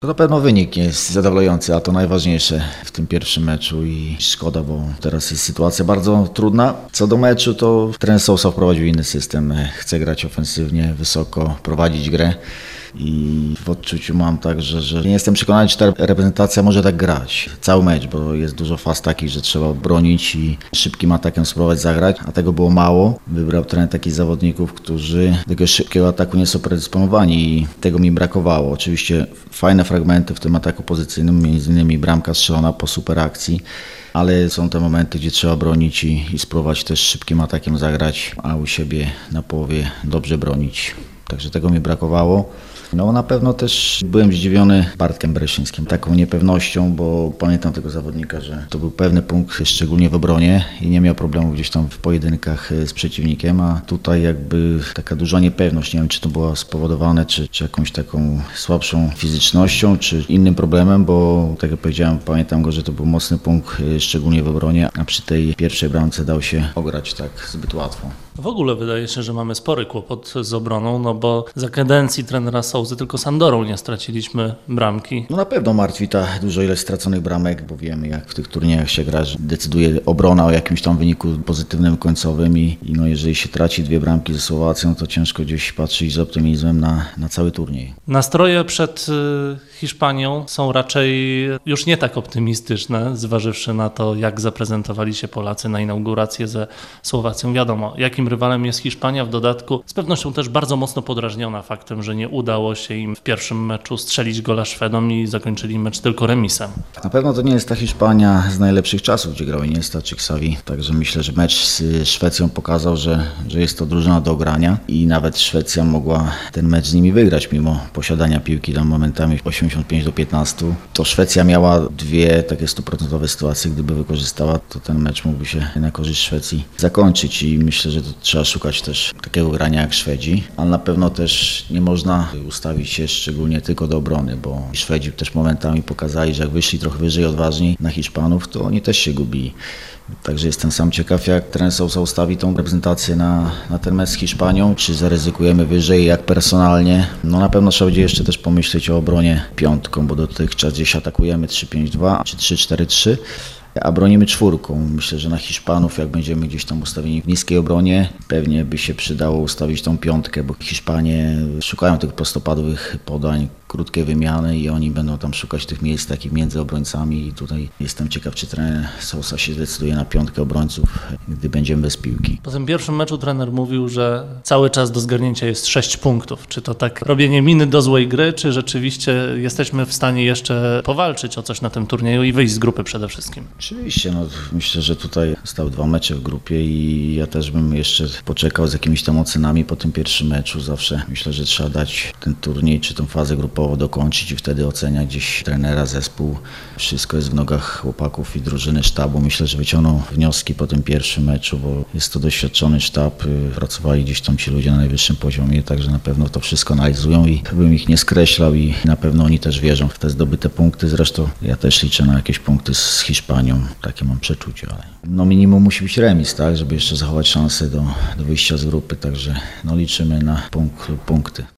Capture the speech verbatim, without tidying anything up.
To na pewno wynik jest zadowalający, a to najważniejsze w tym pierwszym meczu i szkoda, bo teraz jest sytuacja bardzo trudna. Co do meczu, to trener Sousa wprowadził inny system. Chce grać ofensywnie, wysoko, prowadzić grę i w odczuciu mam tak, że, że nie jestem przekonany, czy ta reprezentacja może tak grać. Cały mecz, bo jest dużo faz takich, że trzeba bronić i szybkim atakiem spróbować zagrać, a tego było mało. Wybrał trener takich zawodników, którzy do tego szybkiego ataku nie są predysponowani i tego mi brakowało. Oczywiście fajne fragmenty w tym ataku pozycyjnym, między innymi bramka strzelona po super akcji, ale są te momenty, gdzie trzeba bronić i, i spróbować też szybkim atakiem zagrać, a u siebie na połowie dobrze bronić. Także tego mi brakowało. No na pewno też byłem zdziwiony Bartkiem Bereszyńskim, taką niepewnością, bo pamiętam tego zawodnika, że to był pewny punkt, szczególnie w obronie i nie miał problemu gdzieś tam w pojedynkach z przeciwnikiem, a tutaj jakby taka duża niepewność, nie wiem czy to było spowodowane, czy, czy jakąś taką słabszą fizycznością, czy innym problemem, bo tak jak powiedziałem, pamiętam go, że to był mocny punkt, szczególnie w obronie, a przy tej pierwszej bramce dał się ograć tak zbyt łatwo. W ogóle wydaje się, że mamy spory kłopot z obroną, no bo za kadencji trenera Sousy tylko z Andorą nie straciliśmy bramki. No na pewno martwi ta dużo ilość straconych bramek, bo wiemy jak w tych turniejach się gra, że decyduje obrona o jakimś tam wyniku pozytywnym, końcowym i, i no jeżeli się traci dwie bramki ze Słowacją, to ciężko gdzieś patrzeć z optymizmem na, na cały turniej. Nastroje przed y, Hiszpanią są raczej już nie tak optymistyczne, zważywszy na to, jak zaprezentowali się Polacy na inaugurację ze Słowacją. Wiadomo, jakim rywalem jest Hiszpania, w dodatku z pewnością też bardzo mocno podrażniona faktem, że nie udało się im w pierwszym meczu strzelić gola Szwedom i zakończyli mecz tylko remisem. Na pewno to nie jest ta Hiszpania z najlepszych czasów, gdzie grał Iniesta czy Xavi, także myślę, że mecz z Szwecją pokazał, że, że jest to drużyna do ogrania i nawet Szwecja mogła ten mecz z nimi wygrać, mimo posiadania piłki tam momentami osiemdziesiąt pięć do piętnastu. To Szwecja miała dwie takie stuprocentowe sytuacje, gdyby wykorzystała, to ten mecz mógłby się na korzyść Szwecji zakończyć i myślę, że to trzeba szukać też takiego grania jak Szwedzi, ale na pewno też nie można ustawić się szczególnie tylko do obrony, bo Szwedzi też momentami pokazali, że jak wyszli trochę wyżej odważniej na Hiszpanów, to oni też się gubili. Także jestem sam ciekaw, jak trener Sousa ustawi tą reprezentację na, na ten mecz z Hiszpanią, czy zaryzykujemy wyżej, jak personalnie. No na pewno trzeba będzie jeszcze też pomyśleć o obronie piątką, bo dotychczas gdzieś atakujemy trzy pięć dwa czy trzy cztery trzy. A bronimy czwórką. Myślę, że na Hiszpanów, jak będziemy gdzieś tam ustawieni w niskiej obronie, pewnie by się przydało ustawić tą piątkę, bo Hiszpanie szukają tych prostopadłych podań, krótkie wymiany i oni będą tam szukać tych miejsc takich między obrońcami i tutaj jestem ciekaw, czy trener Sousa się zdecyduje na piątkę obrońców, gdy będziemy bez piłki. Po tym pierwszym meczu trener mówił, że cały czas do zgarnięcia jest sześć punktów. Czy to tak robienie miny do złej gry, czy rzeczywiście jesteśmy w stanie jeszcze powalczyć o coś na tym turnieju i wyjść z grupy przede wszystkim? Oczywiście, no myślę, że tutaj zostały dwa mecze w grupie i ja też bym jeszcze poczekał z jakimiś tam ocenami po tym pierwszym meczu. Zawsze myślę, że trzeba dać ten turniej czy tę fazę grupową dokończyć i wtedy oceniać gdzieś trenera, zespół. Wszystko jest w nogach chłopaków i drużyny, sztabu. Myślę, że wyciągną wnioski po tym pierwszym meczu, bo jest to doświadczony sztab. Pracowali gdzieś tam ci ludzie na najwyższym poziomie, także na pewno to wszystko analizują i bym ich nie skreślał i na pewno oni też wierzą w te zdobyte punkty. Zresztą ja też liczę na jakieś punkty z Hiszpanią. Takie mam przeczucie, ale no minimum musi być remis, tak, żeby jeszcze zachować szansę do, do wyjścia z grupy, także no liczymy na punkt, punkty.